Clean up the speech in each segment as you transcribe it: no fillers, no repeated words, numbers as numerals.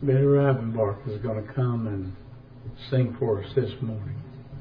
Betty Rivenbark was going to come and sing for us this morning.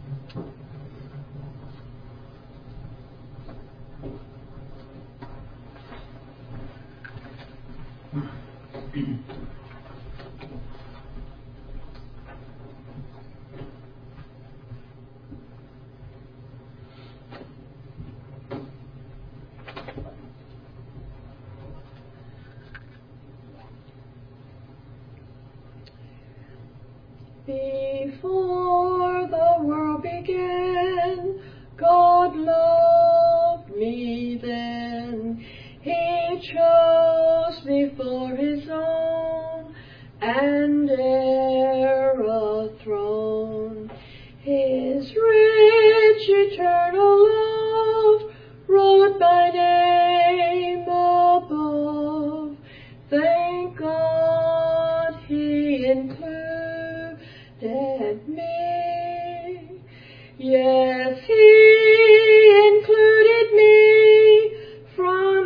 Before the world began, God loved me then. He chose me for His own, and ere a throne, His rich eternal love wrote my name above. Thank God He included me. Yes, He included me from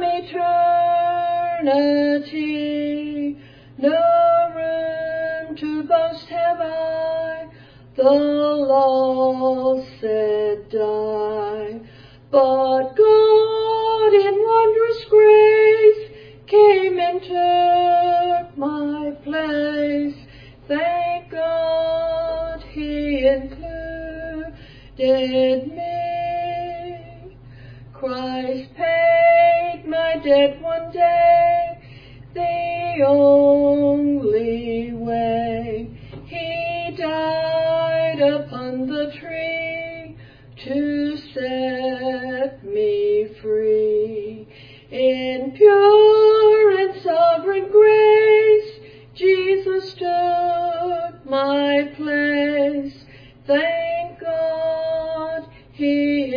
eternity. No room to boast have I, the law said die. But God in wondrous grace came and took my place. Thank God He included me. Christ paid my debt one day, the only way. He died upon the tree to set me free. In pure and sovereign grace, Jesus took my place. Thank God He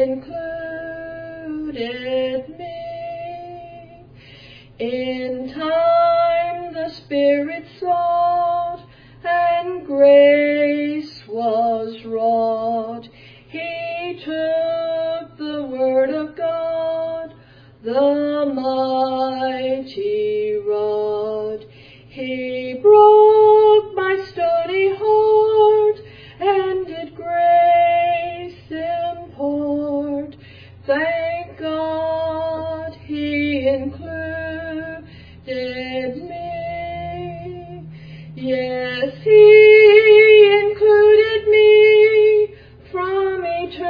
included me. In time the Spirit sought, and grace was wrought. He took the Word of God, the mighty rod. He broke my stony heart, and did grace impart. Thank God He included me. Yes, He included me from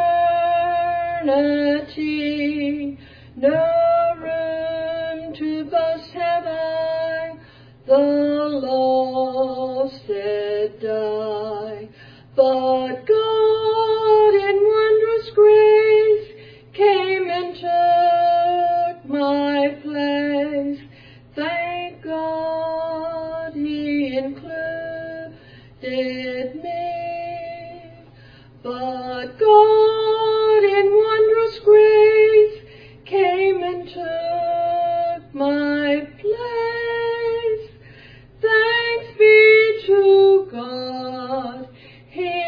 eternity. No room to boast have I, the law said die. But God in wondrous grace came and took my place. Thank God He included me. But God in wondrous grace came and took my place. Thanks be to God, He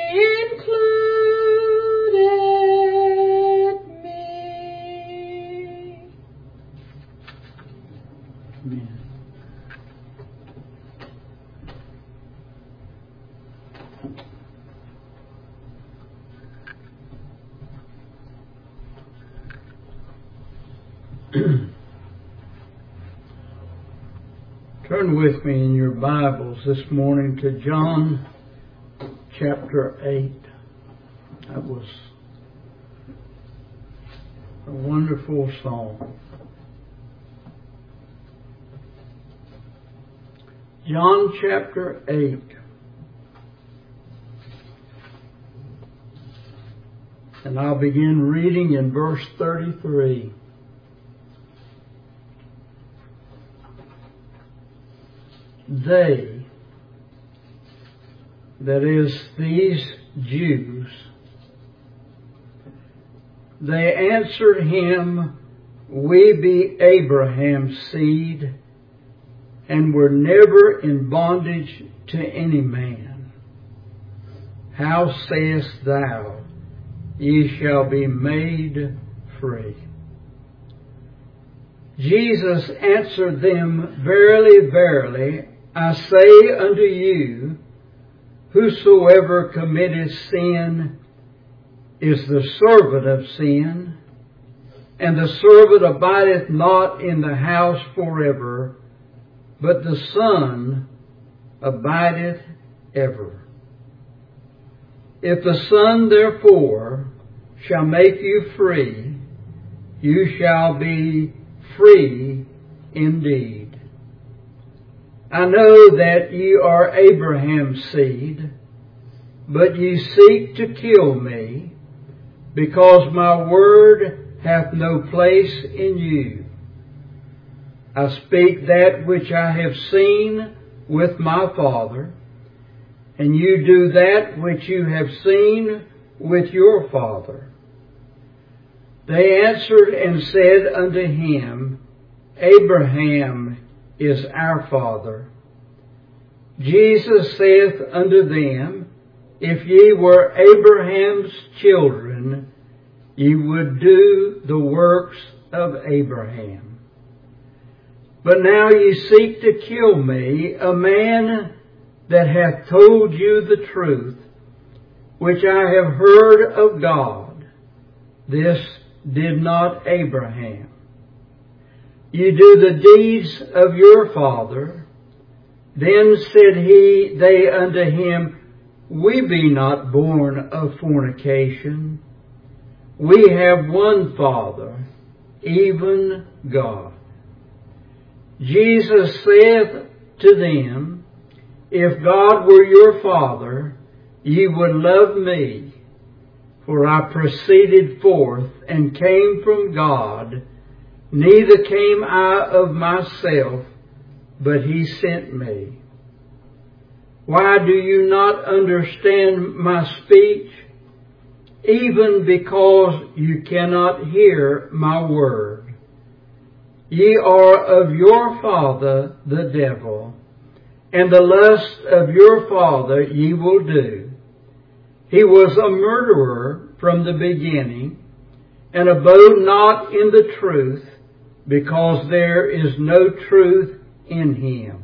included me. Amen. Turn with me in your Bibles this morning to John chapter 8. That was a wonderful song. John chapter 8. And I'll begin reading in verse 33. They, that is, these Jews, they answered him, We be Abraham's seed, and were never in bondage to any man. How sayest thou, Ye shall be made free? Jesus answered them, Verily, verily, I say unto you, whosoever committeth sin is the servant of sin, and the servant abideth not in the house forever, but the Son abideth ever. If the Son therefore shall make you free, you shall be free indeed. I know that ye are Abraham's seed, but ye seek to kill me, because my word hath no place in you. I speak that which I have seen with my Father, and you do that which you have seen with your father. They answered and said unto him, Abraham is our father. Jesus saith unto them, If ye were Abraham's children, ye would do the works of Abraham. But now ye seek to kill me, a man that hath told you the truth, which I have heard of God. This did not Abraham. Ye do the deeds of your father. Then said they unto him, We be not born of fornication. We have one Father, even God. Jesus saith to them, If God were your Father, ye would love me, for I proceeded forth and came from God, neither came I of myself, but he sent me. Why do you not understand my speech? Even because you cannot hear my word. Ye are of your father the devil, and the lust of your father ye will do. He was a murderer from the beginning, and abode not in the truth, because there is no truth in him.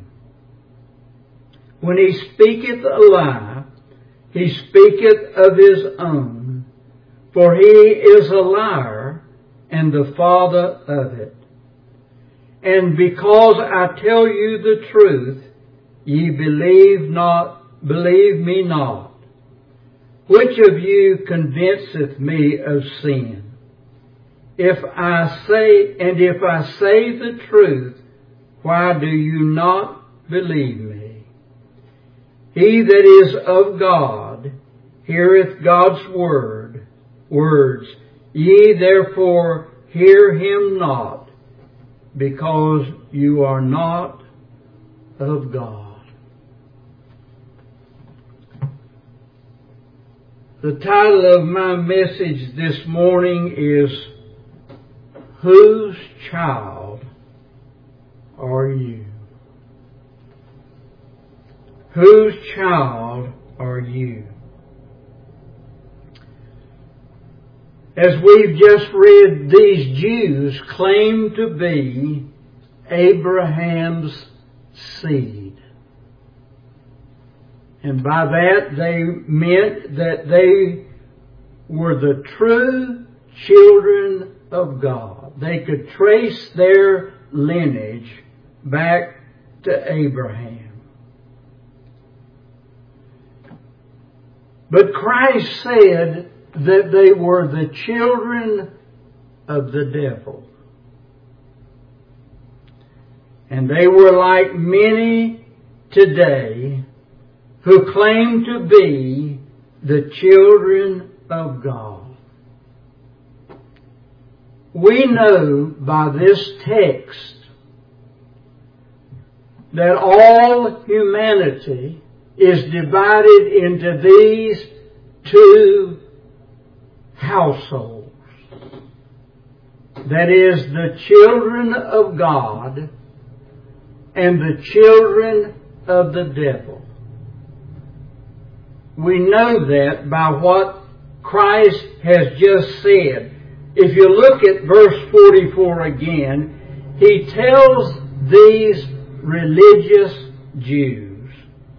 When he speaketh a lie, he speaketh of his own, for he is a liar and the father of it. And because I tell you the truth, ye believe me not. Which of you convinceth me of sin? If I say the truth, why do you not believe me? He that is of God heareth God's words. Ye therefore hear him not, because you are not of God. The title of my message this morning is, Whose Child Are You? Whose child are you? As we've just read, these Jews claim to be Abraham's seed. And by that they meant that they were the true children of God. They could trace their lineage back to Abraham. But Christ said that they were the children of the devil. And they were like many today who claim to be the children of God. We know by this text that all humanity is divided into these two households. That is, the children of God and the children of the devil. We know that by what Christ has just said. If you look at verse 44 again, he tells these religious Jews.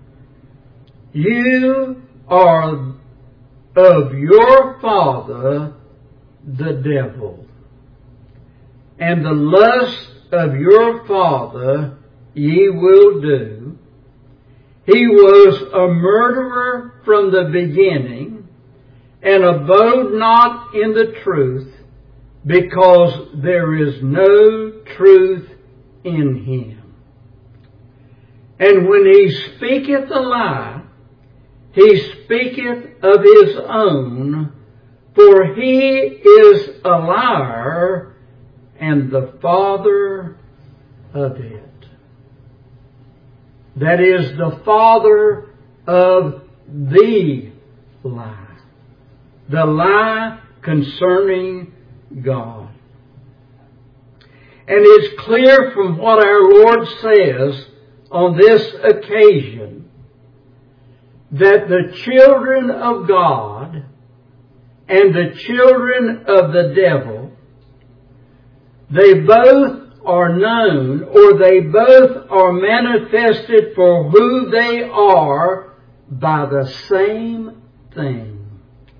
You are of your father the devil, and the lust of your father ye will do. He was a murderer from the beginning, and abode not in the truth, because there is no truth in him. And when he speaketh a lie, he speaketh of his own, for he is a liar and the father of it. That is, the father of the lie concerning God. And it's clear from what our Lord says on this occasion that the children of God and the children of the devil, they both are known, or they both are manifested for who they are by the same thing.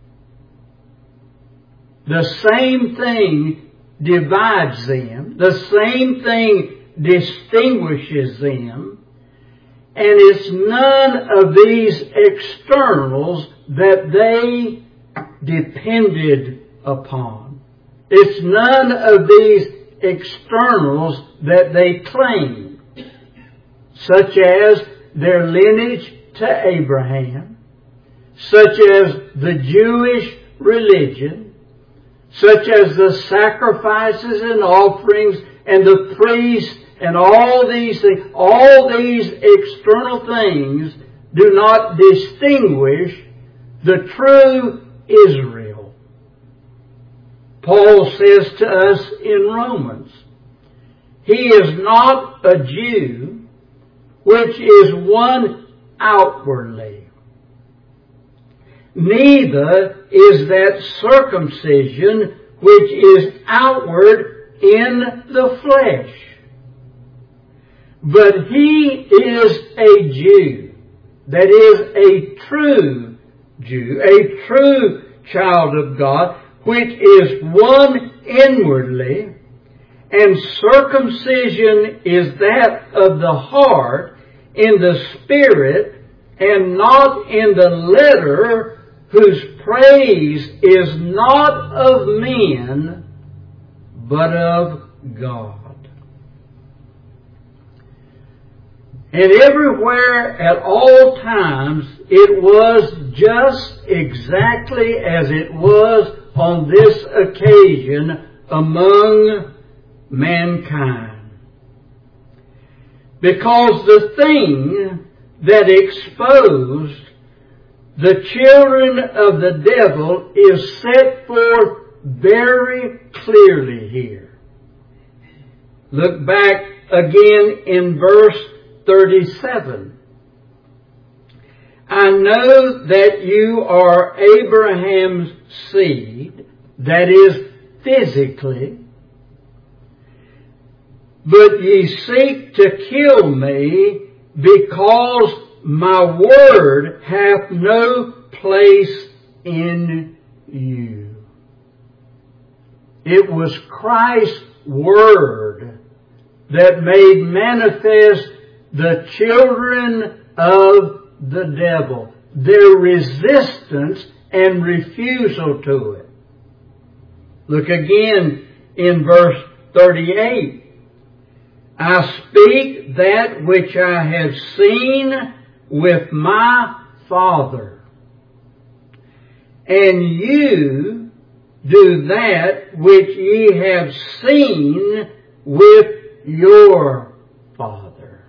The same thing divides them. The same thing distinguishes them. And it's none of these externals that they depended upon. It's none of these externals that they claimed, such as their lineage to Abraham, such as the Jewish religion, such as the sacrifices and offerings and the priests and all these things. All these external things do not distinguish the true Israel. Paul says to us in Romans, he is not a Jew, which is one outwardly. Neither is that circumcision which is outward in the flesh. But he is a Jew, that is a true Jew, a true child of God, which is one inwardly, and circumcision is that of the heart in the spirit and not in the letter, whose praise is not of men, but of God. And everywhere at all times it was just exactly as it was on this occasion among mankind. Because the thing that exposed the children of the devil is set forth very clearly here. Look back again in verse 37. I know that you are Abraham's seed, that is, physically, but ye seek to kill me, because my word hath no place in you. It was Christ's word that made manifest the children of the devil, their resistance and refusal to it. Look again in verse 38. I speak that which I have seen with my Father, and you do that which ye have seen with your Father.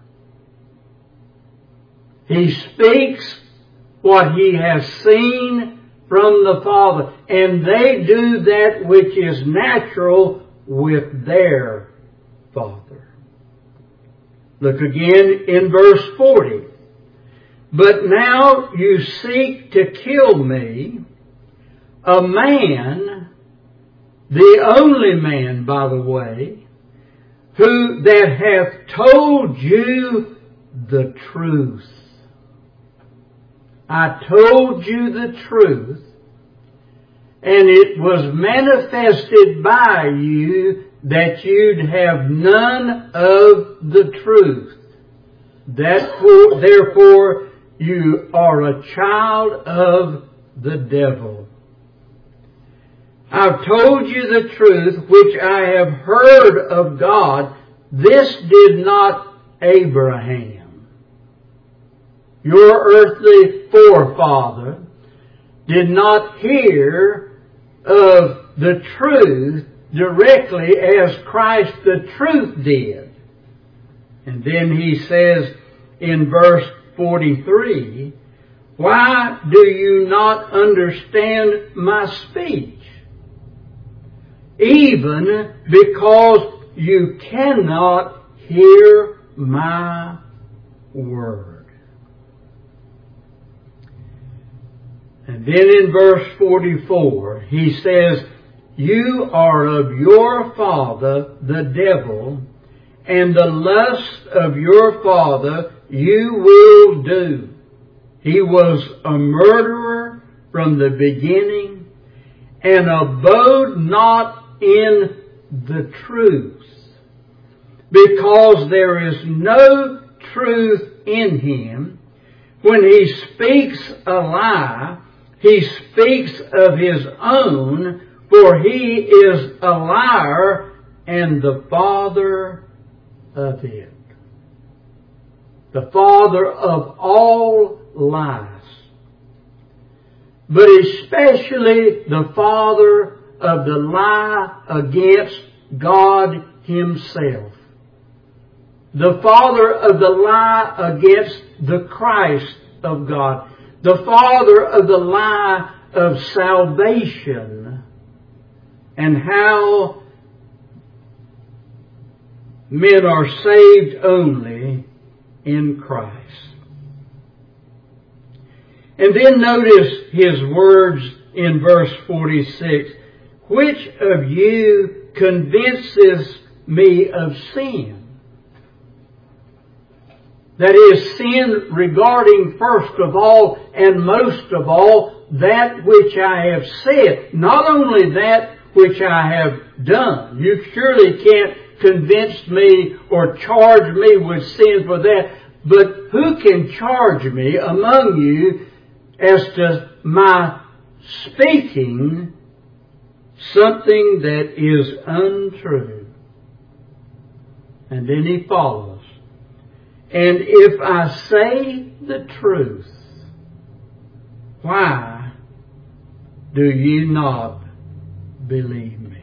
He speaks what he has seen from the Father, and they do that which is natural with their Father. Look again in verse 40. But now you seek to kill me, a man, the only man, by the way, who that hath told you the truth. I told you the truth, and it was manifested by you that you'd have none of the truth. Therefore, you are a child of the devil. I've told you the truth which I have heard of God. This did not Abraham, your earthly forefather, did not hear of the truth directly as Christ the truth did. And then he says in verse 43, why do you not understand my speech? Even because you cannot hear my word. And then in verse 44, he says, you are of your father, the devil, and the lust of your father you will do. He was a murderer from the beginning, and abode not in the truth, because there is no truth in him. When he speaks a lie, he speaks of his own, for he is a liar and the father of it. The father of all lies. But especially the father of the lie against God himself. The father of the lie against the Christ of God. The father of the lie of salvation. And how men are saved only in Christ. And then notice his words in verse 46. Which of you convinces me of sin? That is, sin regarding first of all and most of all that which I have said. Not only that which I have done. You surely can't convince me or charge me with sin for that. But who can charge me among you as to my speaking something that is untrue? And then he follows. And if I say the truth, why do ye not believe me?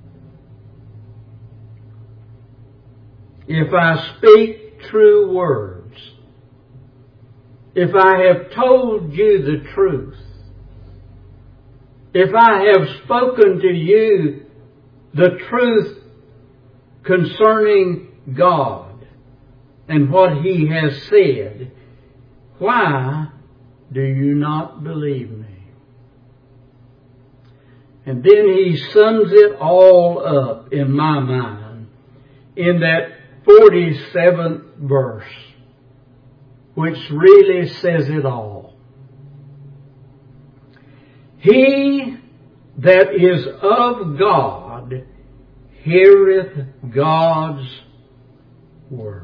If I speak true words, if I have told you the truth, if I have spoken to you the truth concerning God and what He has said, why do you not believe me? And then he sums it all up in my mind in that 47th verse, which really says it all. He that is of God heareth God's words.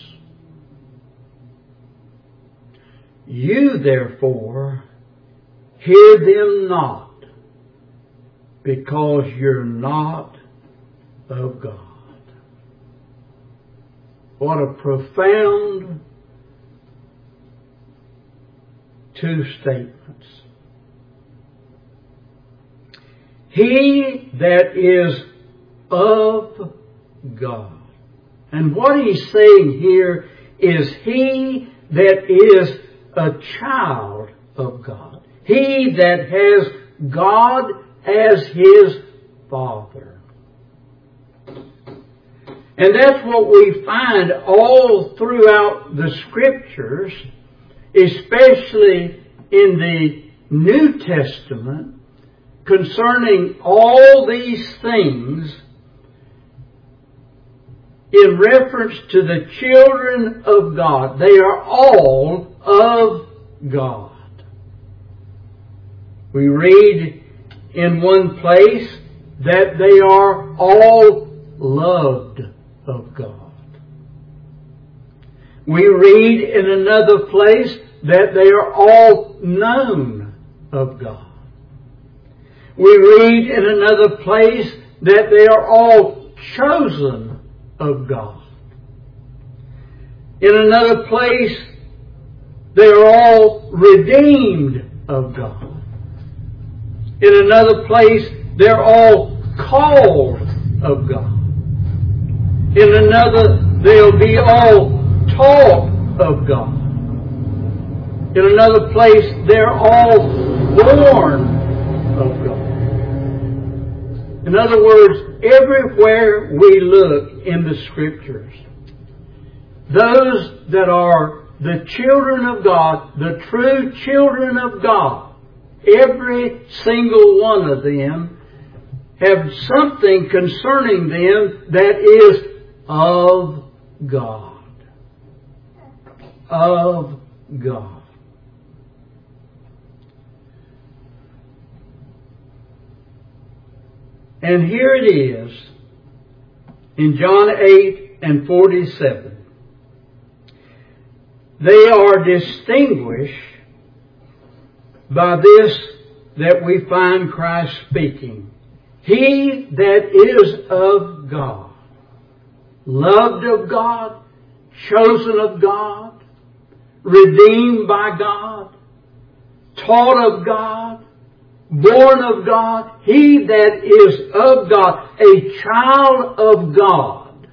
You therefore hear them not, because you're not of God. What a profound two statements. He that is of God. And what he's saying here is he that is a child of God. He that has God as his Father. And that's what we find all throughout the Scriptures, especially in the New Testament, concerning all these things. in reference to the children of God. They are all of God. We read in one place that they are all loved of God. We read in another place that they are all known of God. We read in another place that they are all chosen of God. In another place, they are all redeemed of God. In another place, they're all called of God. In another, they'll be all taught of God. In another place, they're all born of God. In other words, everywhere we look in the Scriptures, those that are the children of God, the true children of God, every single one of them have something concerning them that is of God. Of God. And here it is in John 8 and 47. They are distinguished by this that we find Christ speaking. He that is of God, loved of God, chosen of God, redeemed by God, taught of God, born of God, he that is of God, a child of God,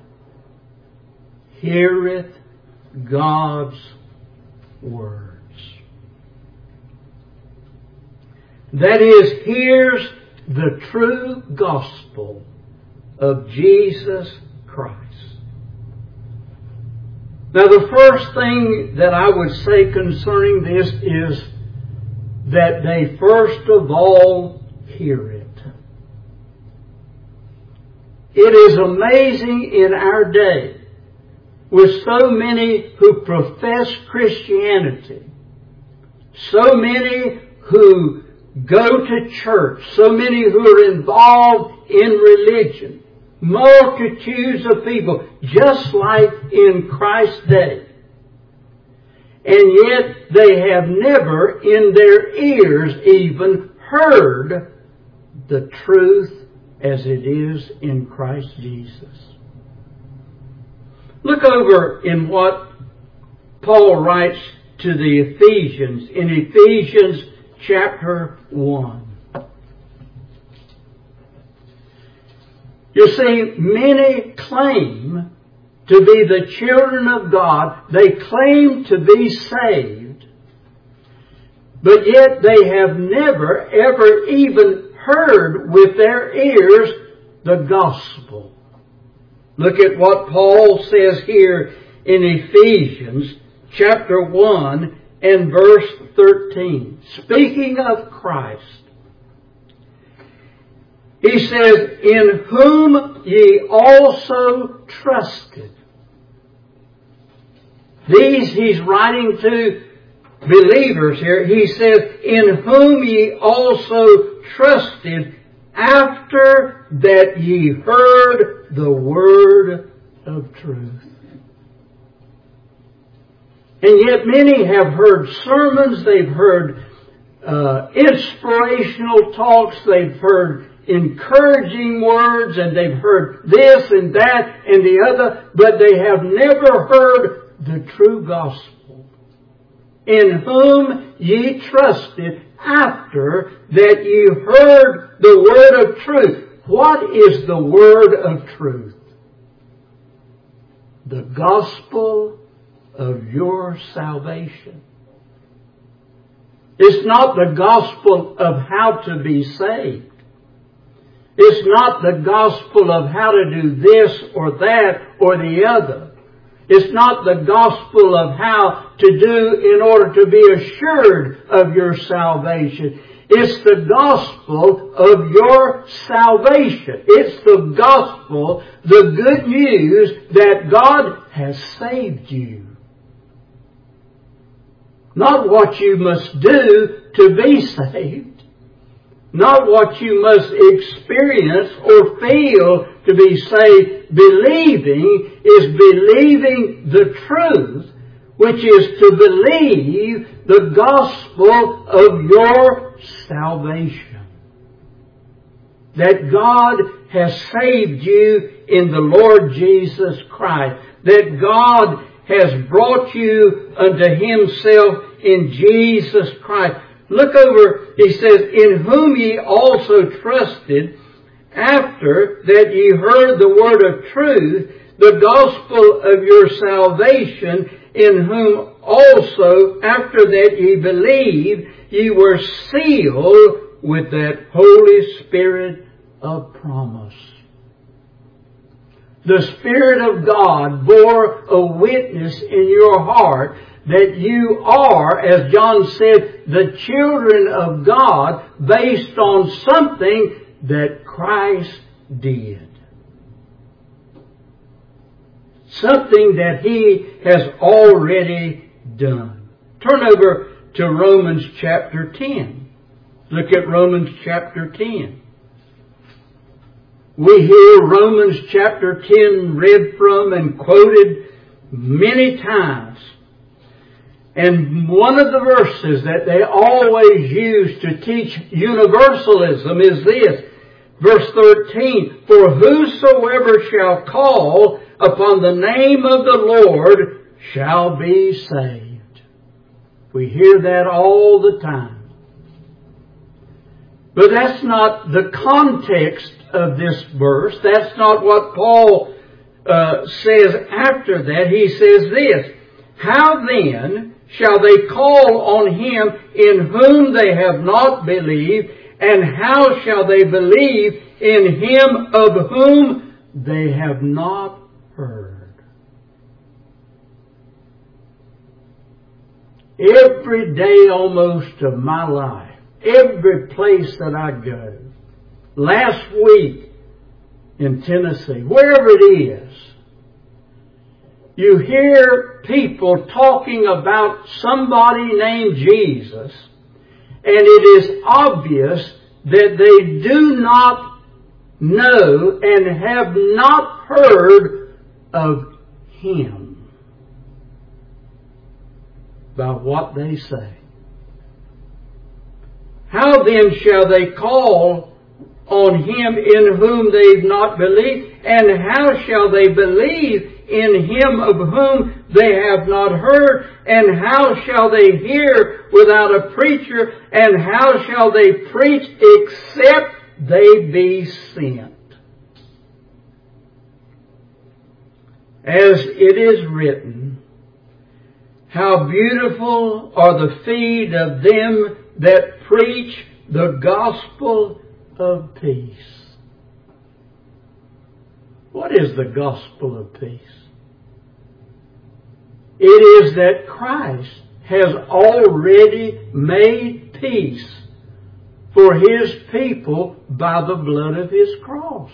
heareth God's words. That is, hears the true gospel of Jesus Christ. Now, the first thing that I would say concerning this is that they first of all hear it. It is amazing in our day, with so many who profess Christianity, so many who go to church, so many who are involved in religion, multitudes of people, just like in Christ's day. And yet they have never in their ears even heard the truth as it is in Christ Jesus. Look over in what Paul writes to the Ephesians in Ephesians chapter 1. You see, many claim to be the children of God. They claim to be saved, but yet they have never, ever even heard with their ears the gospel. Look at what Paul says here in Ephesians chapter 1 and verse 13. Speaking of Christ, he says, in whom ye also trusted. These he's writing to believers here. He says, in whom ye also trusted after that ye heard the word of truth. And yet many have heard sermons, they've heard inspirational talks, they've heard encouraging words, and they've heard this and that and the other, but they have never heard the true gospel. In whom ye trusted after that ye heard the word of truth. What is the word of truth? The gospel of your salvation. It's not the gospel of how to be saved. It's not the gospel of how to do this or that or the other. It's not the gospel of how to do in order to be assured of your salvation. It's the gospel of your salvation. It's the gospel, the good news that God has saved you. Not what you must do to be saved. Not what you must experience or feel to be saved. Believing is believing the truth, which is to believe the gospel of your salvation. That God has saved you in the Lord Jesus Christ. That God has brought you unto Himself in Jesus Christ. Look over, he says, in whom ye also trusted, after that ye heard the word of truth, the gospel of your salvation, in whom also, after that ye believed, ye were sealed with that Holy Spirit of promise. The Spirit of God bore a witness in your heart that you are, as John said, the children of God based on something that Christ did. Something that He has already done. Turn over to Romans chapter 10. Look at Romans chapter 10. We hear Romans chapter 10 read from and quoted many times. And one of the verses that they always use to teach universalism is this. Verse 13, for whosoever shall call upon the name of the Lord shall be saved. We hear that all the time. But that's not the context of this verse. That's not what Paul says after that. He says this, how then shall they call on Him in whom they have not believed? And how shall they believe in Him of whom they have not heard? Every day almost of my life, every place that I go, last week in Tennessee, wherever it is, you hear people talking about somebody named Jesus, and it is obvious that they do not know and have not heard of Him by what they say. How then shall they call on Him in whom they've not believed? And how shall they believe in Him of whom they have not heard? And how shall they hear without a preacher? And how shall they preach except they be sent? As it is written, how beautiful are the feet of them that preach the gospel of peace. What is the gospel of peace? It is that Christ has already made peace for His people by the blood of His cross.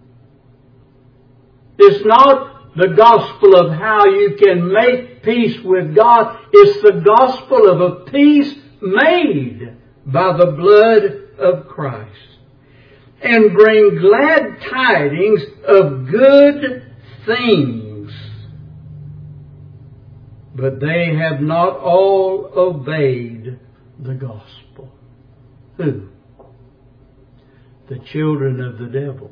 It's not the gospel of how you can make peace with God. It's the gospel of a peace made by the blood of Christ. And bring glad tidings of good things. But they have not all obeyed the gospel. Who? The children of the devil.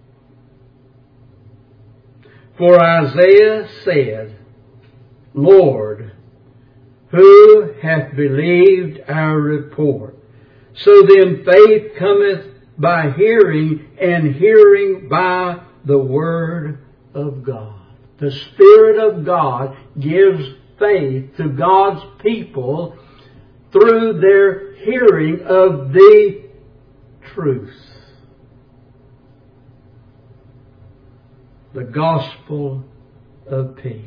For Isaiah said, Lord, who hath believed our report? So then faith cometh by hearing, and hearing by the Word of God. The Spirit of God gives faith to God's people through their hearing of the truth. The gospel of peace.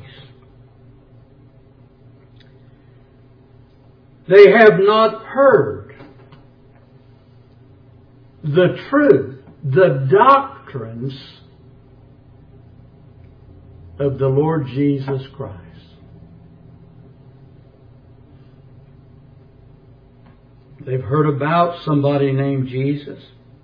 They have not heard the truth, the doctrines of the Lord Jesus Christ. They've heard about somebody named Jesus,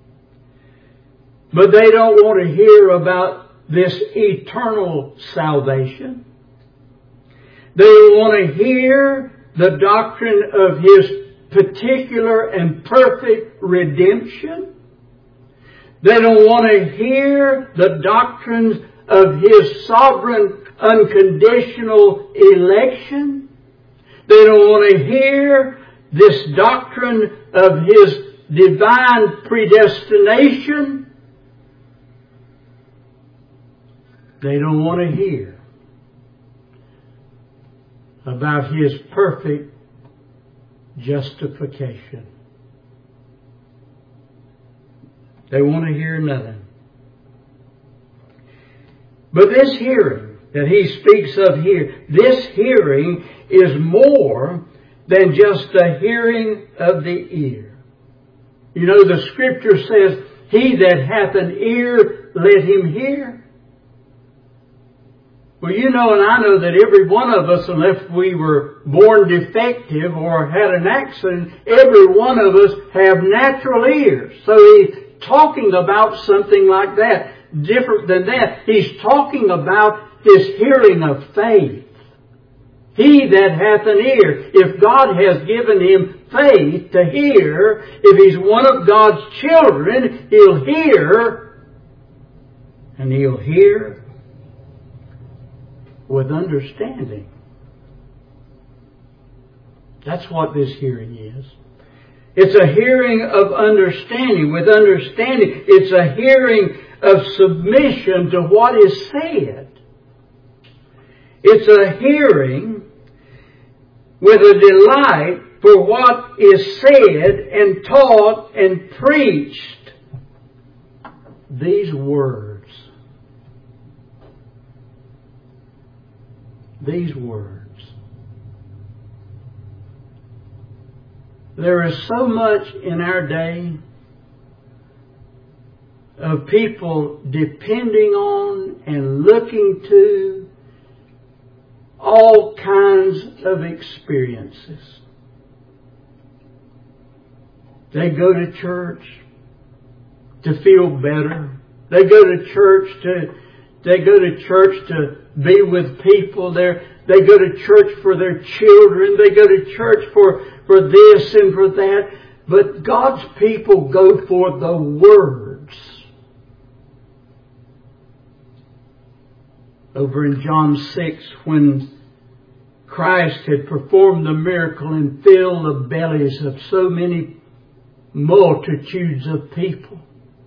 but they don't want to hear about this eternal salvation. They want to hear the doctrine of His particular and perfect redemption. They don't want to hear the doctrines of His sovereign, unconditional election. They don't want to hear this doctrine of His divine predestination. They don't want to hear about His perfect justification. They want to hear nothing. But this hearing that He speaks of here, this hearing is more than just the hearing of the ear. You know, the Scripture says, "He that hath an ear, let him hear." Well, you know and I know that every one of us, unless we were born defective or had an accident, every one of us have natural ears. So He's talking about something like that. Different than that, He's talking about this hearing of faith. He that hath an ear. If God has given him faith to hear, if he's one of God's children, he'll hear. And he'll hear with understanding. That's what this hearing is. It's a hearing of understanding. With understanding, it's a hearing of submission to what is said. It's a hearing with a delight for what is said and taught and preached. These words. These words. There is so much in our day of people depending on and looking to all kinds of experiences. They go to church to feel better. They go to church to be with people. They go to church for their children. They go to church for this and for that. But God's people go for the words. Over in John 6, when Christ had performed the miracle and filled the bellies of so many multitudes of people.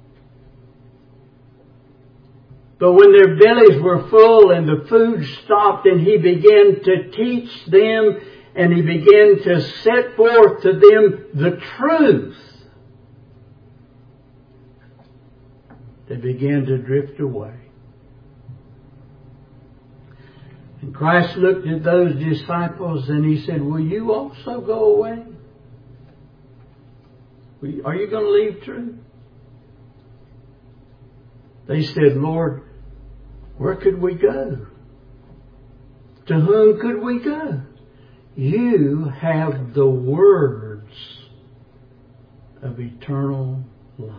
But when their bellies were full and the food stopped, and He began to teach them and He began to set forth to them the truth, they began to drift away. And Christ looked at those disciples and He said, "Will you also go away? Are you going to leave truth?" They said, "Lord, where could we go? To whom could we go? You have the words of eternal life."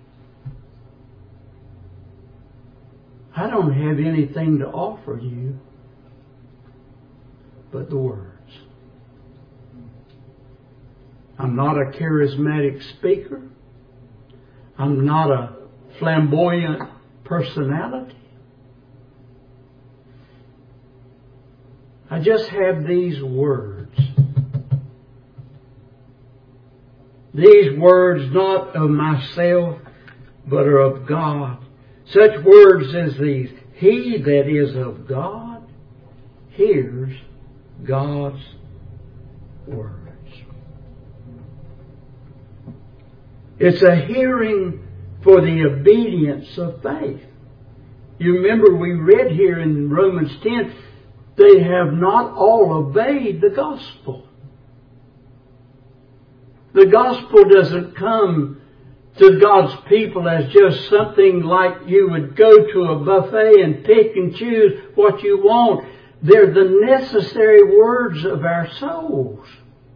I don't have anything to offer you but the words. I'm not a charismatic speaker. I'm not a flamboyant personality. I just have these words. These words not of myself, but are of God. Such words as these. He that is of God hears God's words. It's a hearing for the obedience of faith. You remember we read here in Romans 10, they have not all obeyed the gospel. The gospel doesn't come to God's people as just something like you would go to a buffet and pick and choose what you want. They're the necessary words of our souls.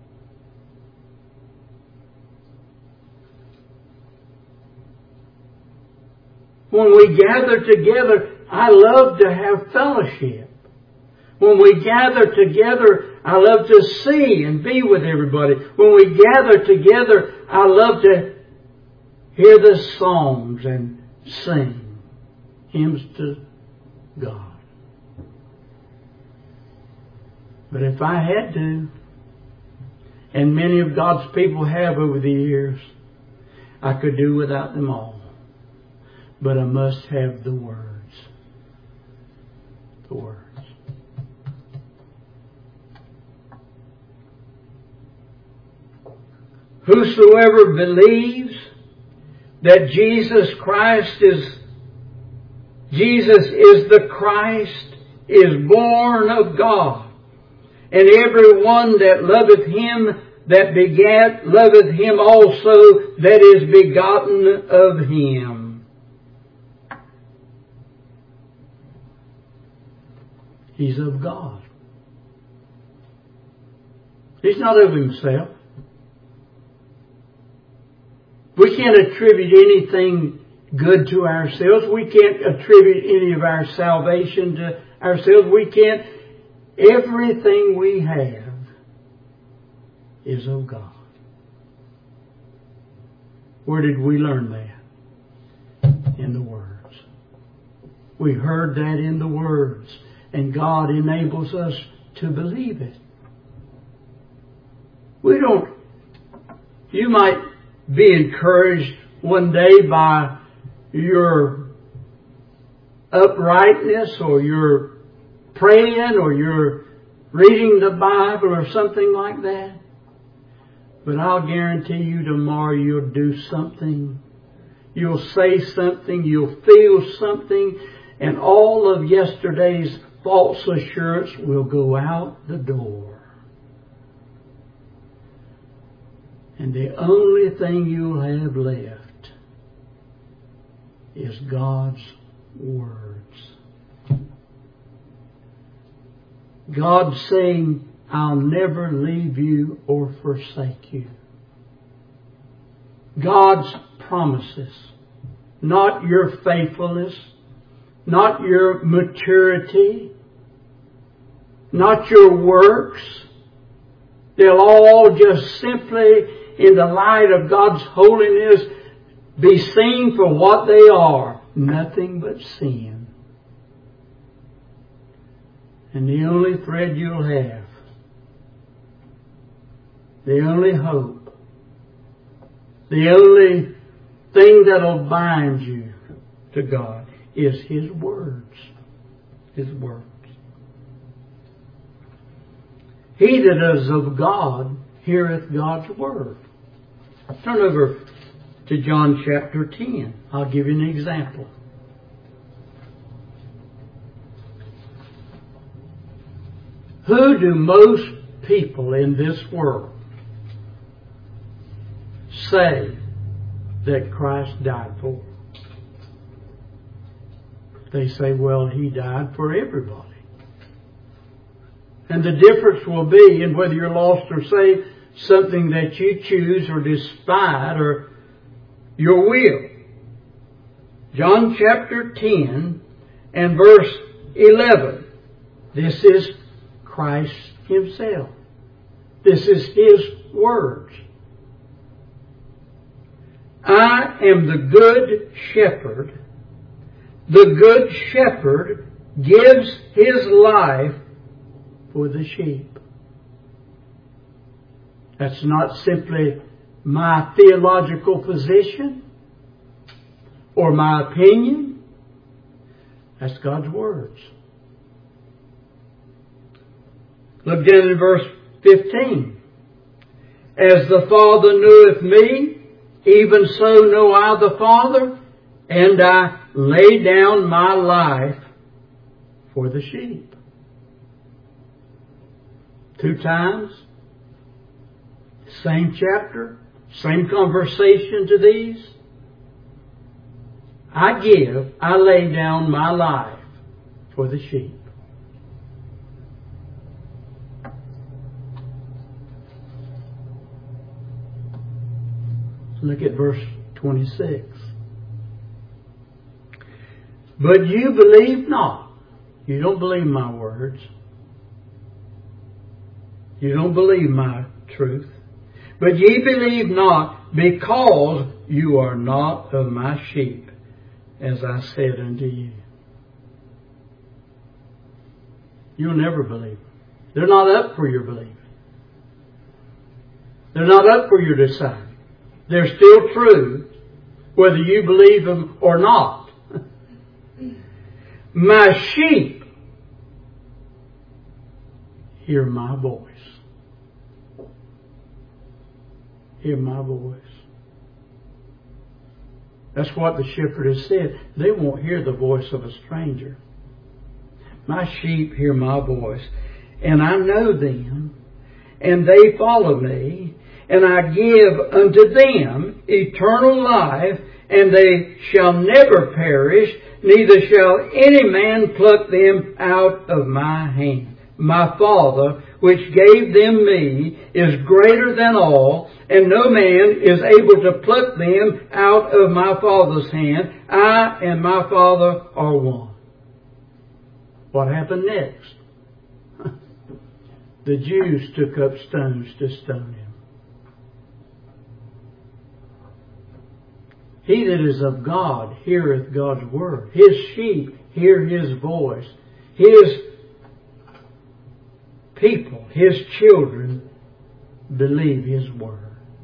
When we gather together, I love to have fellowship. When we gather together, I love to see and be with everybody. When we gather together, I love to hear the songs and sing hymns to God. But if I had to, and many of God's people have over the years, I could do without them all. But I must have the words. The words. Whosoever believes that Jesus is the Christ, is born of God. And every one that loveth him that begat, loveth him also that is begotten of him. He's of God. He's not of himself. We can't attribute anything good to ourselves. We can't attribute any of our salvation to ourselves. We can't. Everything we have is of God. Where did we learn that? In the words. We heard that in the words. And God enables us to believe it. You might be encouraged one day by your uprightness, or your praying, or your reading the Bible, or something like that. But I'll guarantee you tomorrow you'll do something. You'll say something. You'll feel something. And all of yesterday's false assurance will go out the door. And the only thing you'll have left is God's words. God saying, I'll never leave you or forsake you. God's promises, not your faithfulness, not your maturity, not your works. They'll all just simply, in the light of God's holiness, be seen for what they are. Nothing but sin. And the only thread you'll have, the only hope, the only thing that'll bind you to God is His words. His words. He that is of God heareth God's word. Turn over to John chapter 10. I'll give you an example. Who do most people in this world say that Christ died for? They say, well, He died for everybody. And the difference will be in whether you're lost or saved, something that you choose or decide, or your will. John chapter 10 and verse 11. This is Christ Himself. This is His words. I am the good shepherd. The good shepherd gives his life for the sheep. That's not simply my theological position or my opinion. That's God's words. Look down in verse 15. As the Father knoweth me, even so know I the Father, and I lay down my life for the sheep. 2 times, same chapter, same conversation to these. I lay down my life for the sheep. Look at verse 26. But you believe not. You don't believe my words. You don't believe my truth. But ye believe not, because you are not of my sheep, as I said unto you. You'll never believe. They're not up for your believing. They're not up for your deciding. They're still true, whether you believe them or not. My sheep hear my voice. Hear my voice. That's what the shepherd has said. They won't hear the voice of a stranger. My sheep hear my voice, and I know them, and they follow me, and I give unto them eternal life, and they shall never perish, neither shall any man pluck them out of my hand. My Father, which gave them me, is greater than all, and no man is able to pluck them out of my Father's hand. I and my Father are one. What happened next? The Jews took up stones to stone him. He that is of God heareth God's word. His sheep hear His voice. His people, His children, believe His word.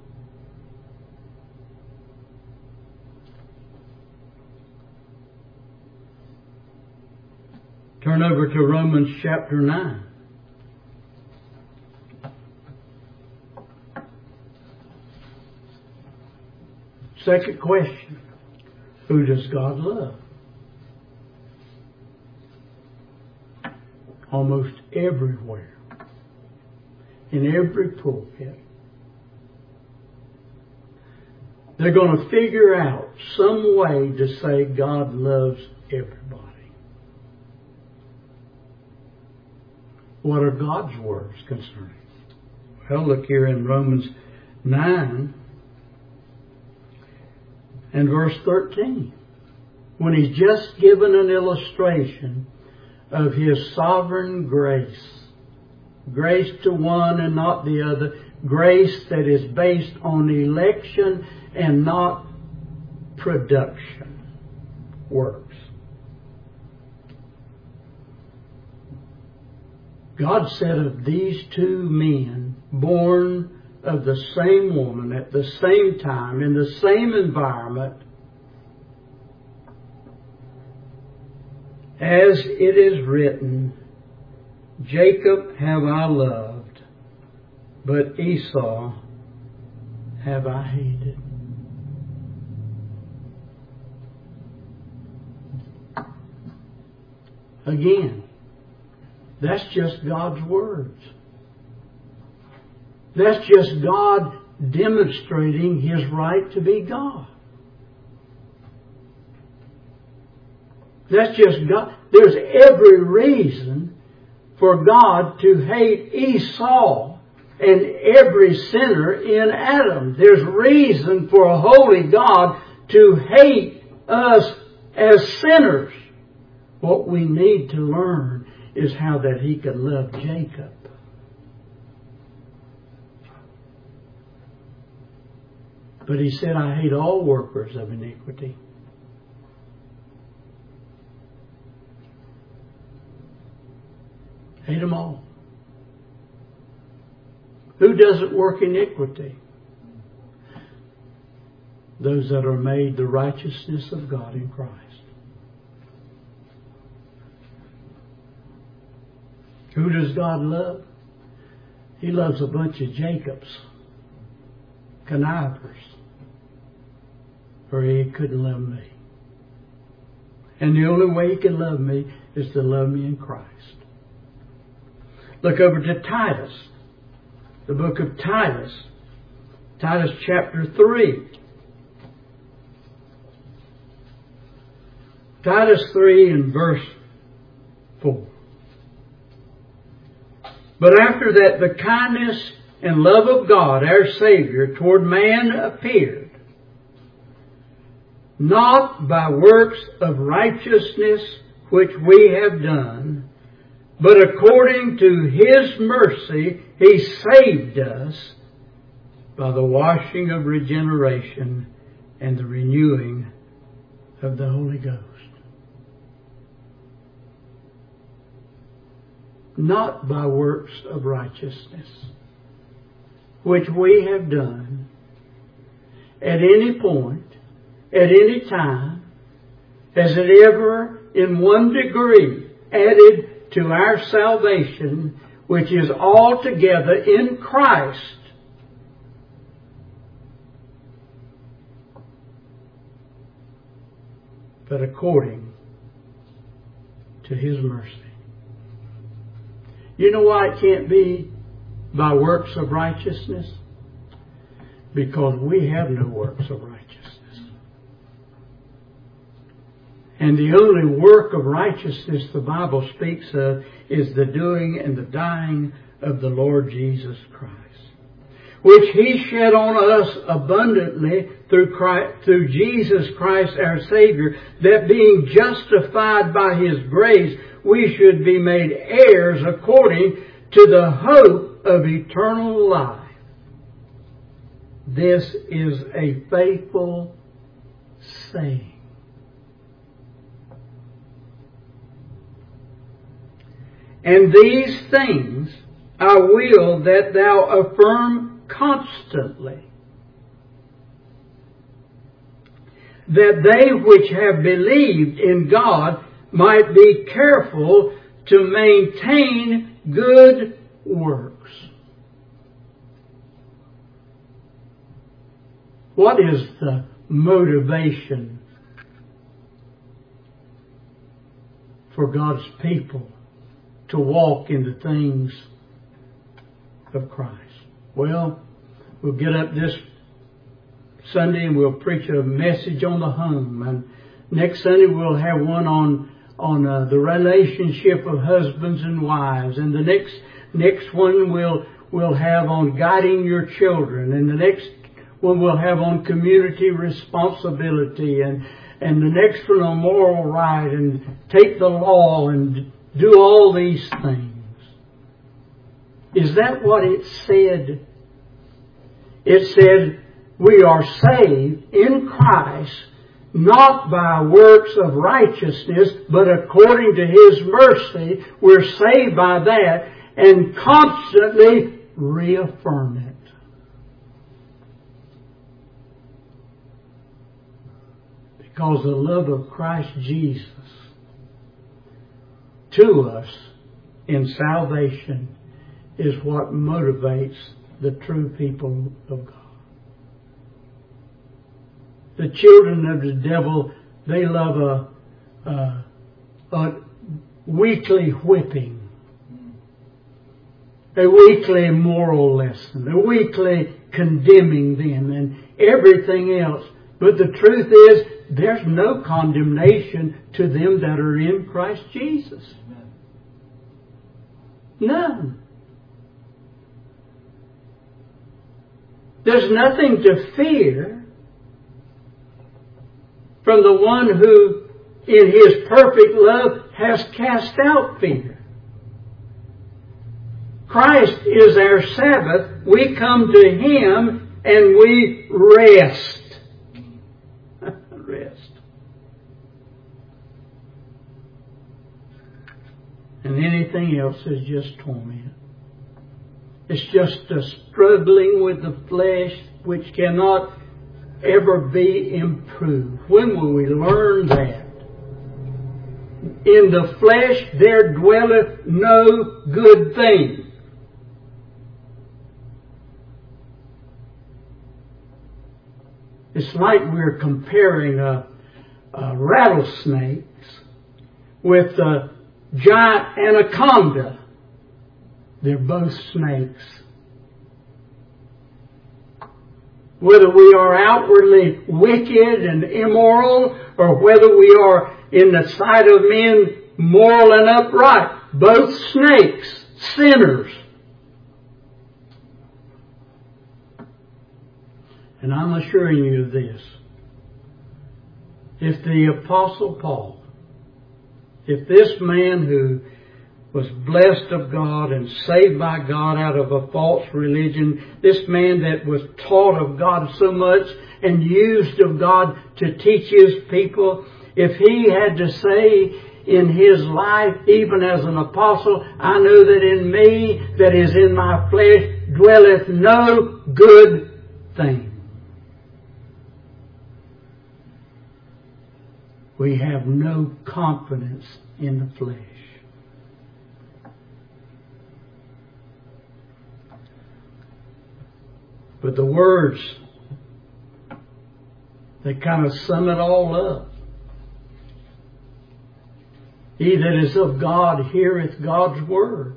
Turn over to Romans chapter 9. Second question. Who does God love? Almost everywhere. In every pulpit. They're going to figure out some way to say God loves everybody. What are God's words concerning? Well, look here in Romans 9 and verse 13. When He's just given an illustration of His sovereign grace. Grace to one and not the other. Grace that is based on election and not production. Works. God said of these two men, born of the same woman at the same time, in the same environment, as it is written, Jacob have I loved, but Esau have I hated. Again, that's just God's words. That's just God demonstrating His right to be God. That's just God. There's every reason for God to hate Esau and every sinner in Adam. There's reason for a holy God to hate us as sinners. What we need to learn is how that He could love Jacob. But He said, I hate all workers of iniquity. Hate them all. Who doesn't work iniquity? Those that are made the righteousness of God in Christ. Who does God love? He loves a bunch of Jacobs, connivers, or He couldn't love me. And the only way He can love me is to love me in Christ. Look over to Titus, the book of Titus, Titus chapter 3. Titus 3 and verse 4. But after that the kindness and love of God, our Savior, toward man appeared, not by works of righteousness which we have done, but according to His mercy He saved us by the washing of regeneration and the renewing of the Holy Ghost. Not by works of righteousness, which we have done at any point, at any time, has it ever in one degree added to our salvation, which is altogether in Christ, but according to His mercy. You know why it can't be by works of righteousness? Because we have no works of righteousness. And the only work of righteousness the Bible speaks of is the doing and the dying of the Lord Jesus Christ, which He shed on us abundantly through Jesus Christ our Savior, that being justified by His grace, we should be made heirs according to the hope of eternal life. This is a faithful saying. And these things I will that thou affirm constantly, that they which have believed in God might be careful to maintain good works. What is the motivation for God's people to walk in the things of Christ? Well, we'll get up this Sunday and we'll preach a message on the home, and next Sunday we'll have one on the relationship of husbands and wives, and the next one we'll have on guiding your children, and the next one we'll have on community responsibility, and the next one on moral right, and take the law and do all these things. Is that what it said? It said, we are saved in Christ, not by works of righteousness, but according to His mercy. We're saved by that, and constantly reaffirm it. Because the love of Christ Jesus to us in salvation is what motivates the true people of God. The children of the devil, they love a weekly whipping, a weekly moral lesson, a weekly condemning them and everything else. But the truth is, there's no condemnation to them that are in Christ Jesus. None. There's nothing to fear from the one who, in His perfect love, has cast out fear. Christ is our Sabbath. We come to Him and we rest. Rest. And anything else is just torment. It's just a struggling with the flesh which cannot ever be improved. When will we learn that? In the flesh there dwelleth no good thing. It's like we're comparing rattlesnakes with a giant anaconda. They're both snakes. Whether we are outwardly wicked and immoral, or whether we are in the sight of men moral and upright, both snakes, sinners. And I'm assuring you of this. If the Apostle Paul, if this man who was blessed of God and saved by God out of a false religion, this man that was taught of God so much and used of God to teach His people, if he had to say in his life, even as an apostle, I know that in me, that is in my flesh, dwelleth no good thing. We have no confidence in the flesh. But the words, they kind of sum it all up. He that is of God heareth God's word.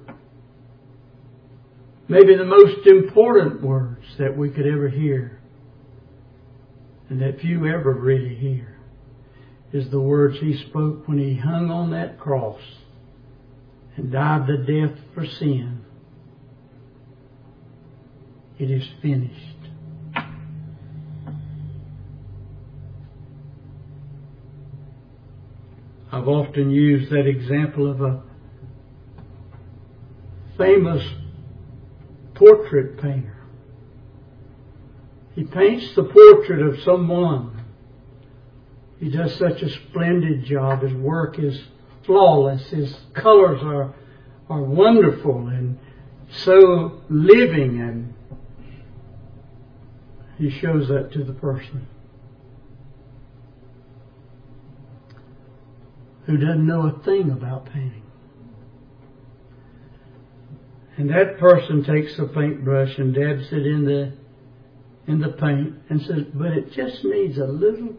Maybe the most important words that we could ever hear, and that few ever really hear, is the words He spoke when He hung on that cross and died the death for sin. It is finished. I've often used that example of a famous portrait painter. He paints the portrait of someone. He does such a splendid job. His work is flawless. His colors are wonderful and so living, and he shows that to the person who doesn't know a thing about painting. And that person takes a paintbrush and dabs it in the paint and says, but it just needs a little.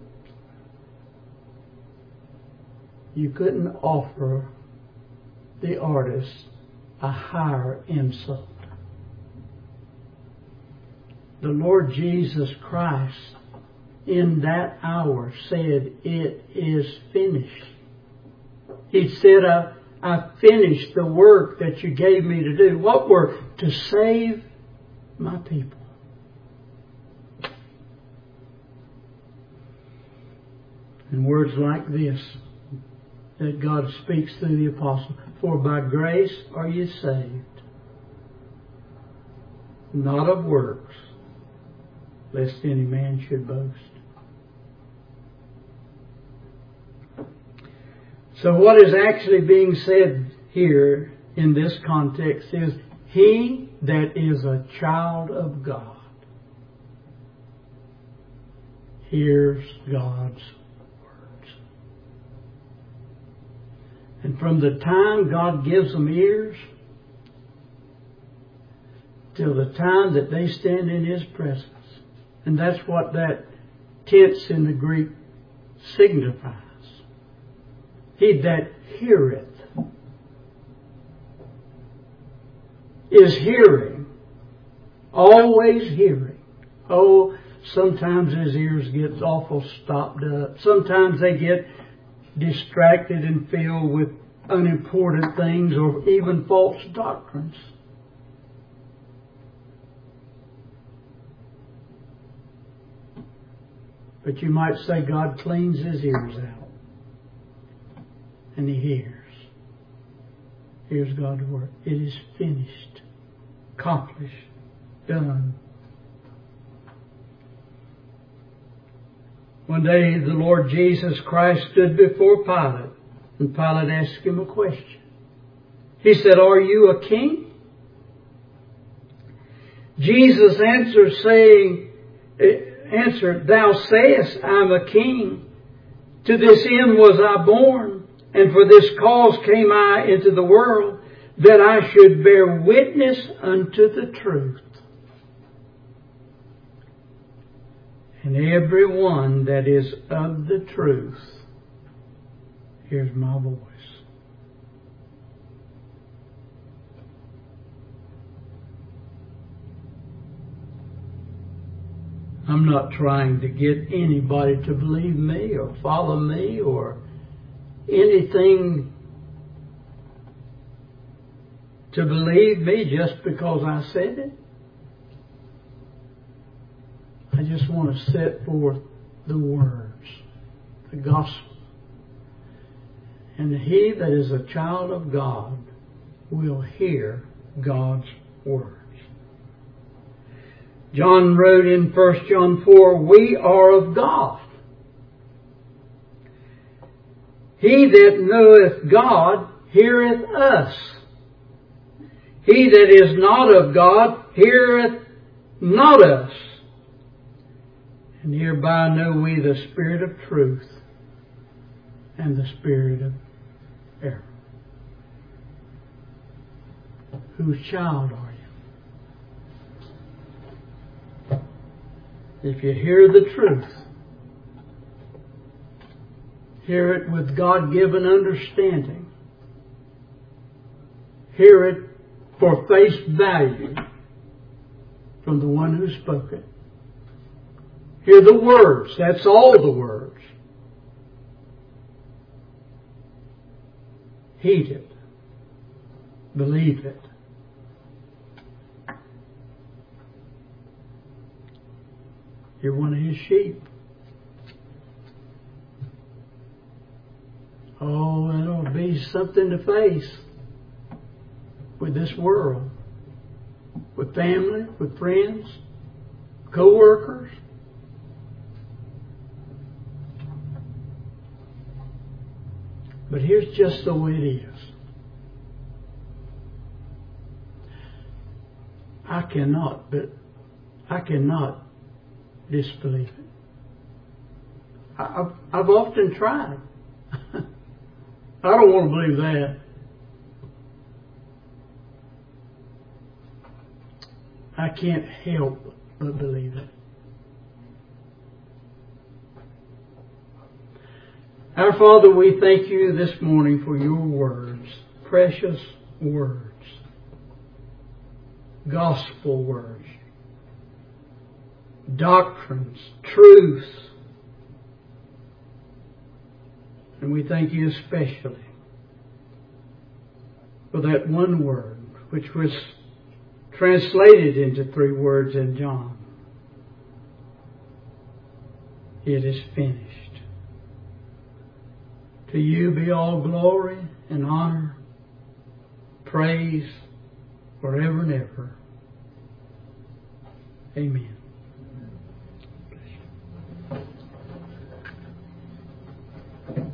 You couldn't offer the artist a higher insult. The Lord Jesus Christ in that hour said, it is finished. He said, I finished the work that you gave me to do. What work? To save my people. And words like this that God speaks through the apostle. For by grace are you saved, not of works, lest any man should boast. So what is actually being said here in this context is, he that is a child of God hears God's words. And from the time God gives them ears till the time that they stand in His presence. And that's what that tense in the Greek signifies. He that heareth is hearing, always hearing. Oh, sometimes his ears get awful stopped up. Sometimes they get distracted and filled with unimportant things or even false doctrines. But you might say God cleans his ears out. And he hears. Here's God's word. It is finished. Accomplished. Done. One day the Lord Jesus Christ stood before Pilate. And Pilate asked him a question. He said, are you a king? Jesus answered, thou sayest, I am a king. To this end was I born. And for this cause came I into the world, that I should bear witness unto the truth. And every one that is of the truth hears my voice. I'm not trying to get anybody to believe me or follow me or anything to believe me just because I said it. I just want to set forth the words, the gospel. And he that is a child of God will hear God's words. John wrote in 1 John 4, we are of God. He that knoweth God heareth us. He that is not of God heareth not us. And hereby know we the spirit of truth and the spirit of error. Whose child are you? If you hear the truth, hear it with God-given understanding. Hear it for face value from the one who spoke it. Hear the words. That's all the words. Heed it. Believe it. You're one of His sheep. Oh, it'll be something to face with this world, with family, with friends, co-workers. But here's just the way it is. I cannot disbelieve it. I've often tried. I don't want to believe that. I can't help but believe it. Our Father, we thank you this morning for your words, precious words, gospel words, doctrines, truths. And we thank you especially for that one word which was translated into 3 words in John. It is finished. To you be all glory and honor, praise forever and ever. Amen.